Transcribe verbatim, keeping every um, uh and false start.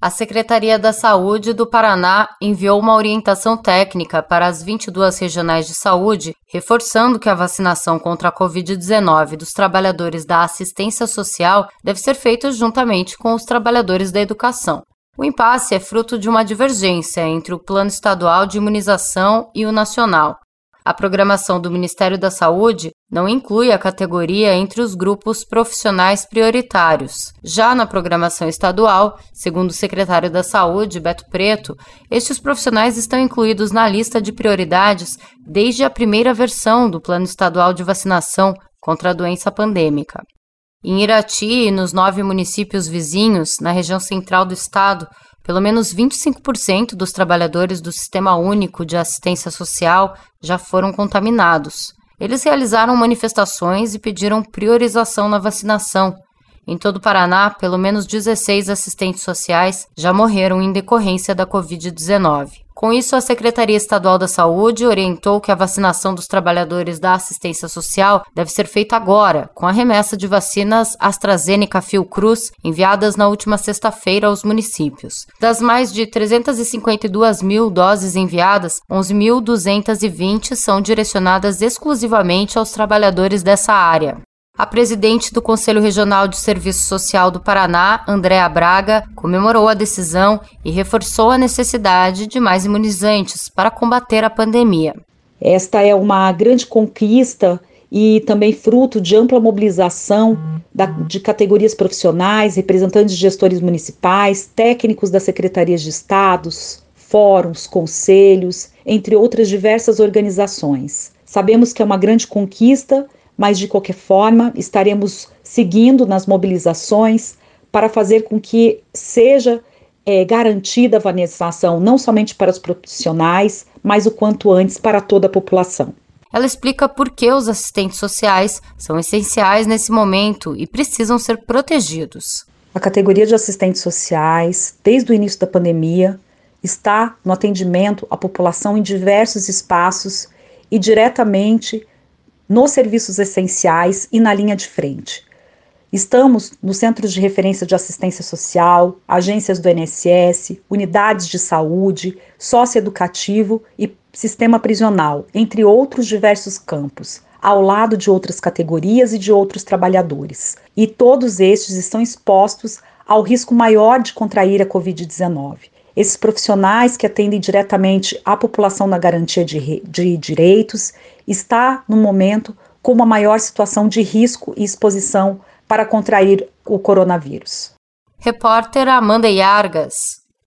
A Secretaria da Saúde do Paraná enviou uma orientação técnica para as vinte e duas regionais de saúde, reforçando que a vacinação contra a covid dezenove dos trabalhadores da assistência social deve ser feita juntamente com os trabalhadores da educação. O impasse é fruto de uma divergência entre o Plano Estadual de Imunização e o Nacional. A programação do Ministério da Saúde não inclui a categoria entre os grupos profissionais prioritários. Já na programação estadual, segundo o secretário da Saúde, Beto Preto, estes profissionais estão incluídos na lista de prioridades desde a primeira versão do Plano Estadual de Vacinação contra a doença pandêmica. Em Irati e nos nove municípios vizinhos, na região central do estado, pelo menos vinte e cinco por cento dos trabalhadores do Sistema Único de Assistência Social já foram contaminados. Eles realizaram manifestações e pediram priorização na vacinação. Em todo o Paraná, pelo menos dezesseis assistentes sociais já morreram em decorrência da covid dezenove. Com isso, a Secretaria Estadual da Saúde orientou que a vacinação dos trabalhadores da assistência social deve ser feita agora, com a remessa de vacinas AstraZeneca Fiocruz enviadas na última sexta-feira aos municípios. Das mais de trezentas e cinquenta e duas mil doses enviadas, onze mil duzentas e vinte são direcionadas exclusivamente aos trabalhadores dessa área. A presidente do Conselho Regional de Serviço Social do Paraná, Andréa Braga, comemorou a decisão e reforçou a necessidade de mais imunizantes para combater a pandemia. Esta é uma grande conquista e também fruto de ampla mobilização da, de categorias profissionais, representantes de gestores municipais, técnicos das secretarias de estados, fóruns, conselhos, entre outras diversas organizações. Sabemos que é uma grande conquista, mas de qualquer forma estaremos seguindo nas mobilizações para fazer com que seja é, garantida a vacinação não somente para os profissionais, mas o quanto antes para toda a população. Ela explica por que os assistentes sociais são essenciais nesse momento e precisam ser protegidos. A categoria de assistentes sociais, desde o início da pandemia, está no atendimento à população em diversos espaços e diretamente nos serviços essenciais e na linha de frente. Estamos nos centros de referência de assistência social, agências do I N S S, unidades de saúde, socioeducativo e sistema prisional, entre outros diversos campos, ao lado de outras categorias e de outros trabalhadores. E todos estes estão expostos ao risco maior de contrair a covid dezenove. Esses profissionais que atendem diretamente a população na garantia de, de direitos está, no momento, com uma maior situação de risco e exposição para contrair o coronavírus. Repórter Amanda Yargas.